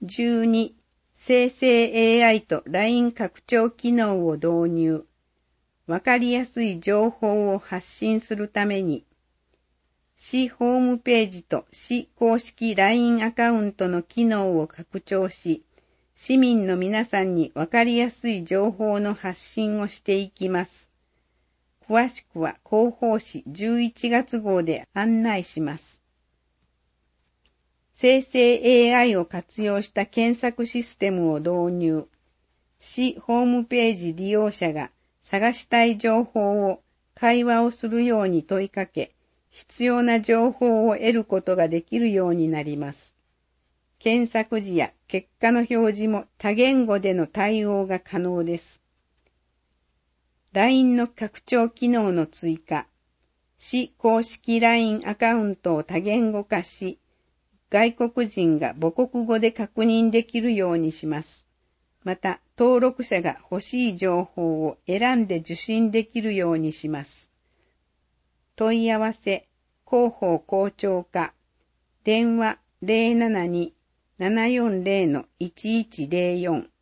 12、生成 AI と LINE 拡張機能を導入。わかりやすい情報を発信するために、市ホームページと市公式 LINE アカウントの機能を拡張し、市民の皆さんにわかりやすい情報の発信をしていきます。詳しくは広報誌11月号で案内します。生成 AI を活用した検索システムを導入。市ホームページ利用者が探したい情報を会話をするように問いかけ、必要な情報を得ることができるようになります。検索時や結果の表示も多言語での対応が可能です。LINE の拡張機能の追加。市公式 LINE アカウントを多言語化し、外国人が母国語で確認できるようにします。また、登録者が欲しい情報を選んで受信できるようにします。問い合わせ、広報広聴課、電話 072-740-1104